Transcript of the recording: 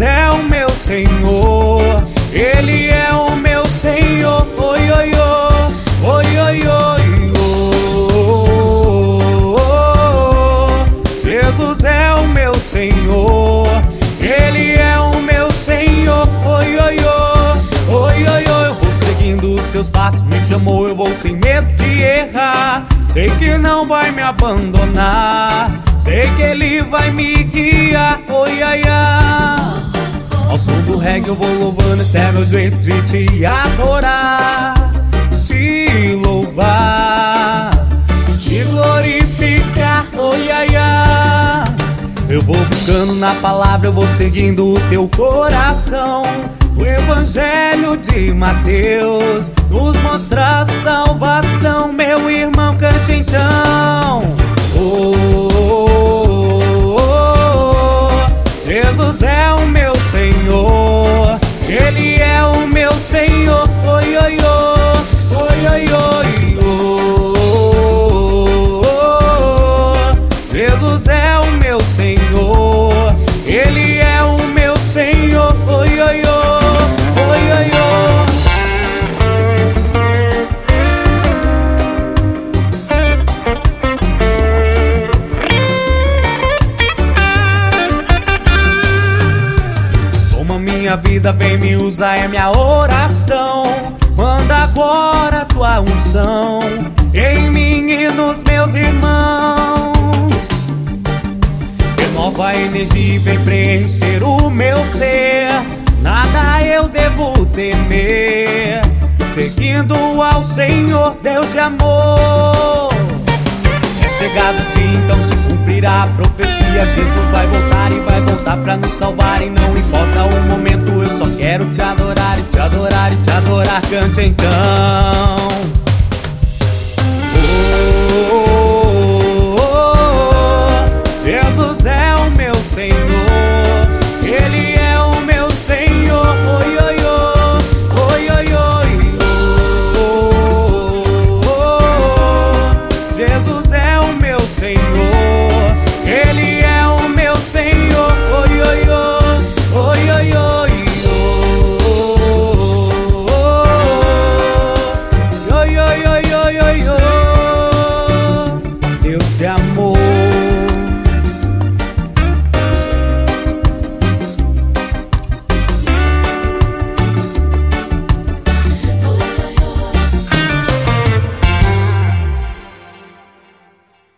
é o meu Senhor, Ele é o meu Senhor. Oi, oi, oi, oi, oi, oi, oh. Jesus é o meu Senhor, Ele é o meu Senhor. Oi, oi, oi, oi, oi, oi. Eu vou seguindo os seus passos, me chamou, eu vou sem medo de errar. Sei que não vai me abandonar, sei que Ele vai me guiar. Oi, ai, ai. Ao som do reggae eu vou louvando, esse é meu jeito de te adorar, te louvar, te glorificar. Oi, ai, ai. Eu vou buscando na palavra, eu vou seguindo o teu coração. O Evangelho de Mateus nos mostra a salvação. Meu irmão, cante então. Oh, oh, oh, oh. Jesus é o meu Senhor, Ele é o meu Senhor. Oi, oi, oi, oi, oi, oi, oh, oh, oh. Jesus é o meu Senhor, Ele é o meu Senhor. Oi, oi, oi. Oi, oi, oi. Toma minha vida, vem me usar, é minha oração. Manda agora tua unção em mim e nos meus irmãos. Renova a energia e vem preencher o meu ser. Nada eu devo temer, seguindo ao Senhor, Deus de amor. É chegado o dia, então se cumprirá a profecia. Jesus vai voltar e vai voltar pra nos salvar. E não importa o momento, eu só quero te adorar e te adorar e te adorar. Cante então.